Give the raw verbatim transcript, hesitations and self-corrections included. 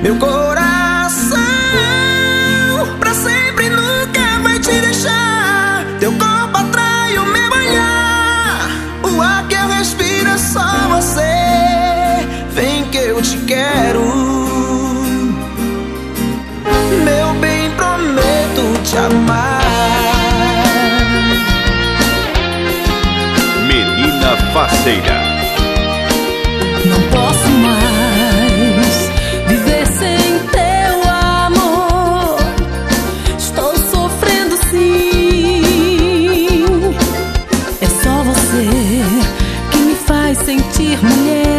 Meu coração pra sempre nunca vai te deixar. Teu corpo atrai o meu olhar. O ar que eu respiro é só você. Vem que eu te quero. Meu bem, prometo te amar. Menina Faceira. Não posso mais viver sem teu amor. Estou sofrendo sim. É só você que me faz sentir mulher.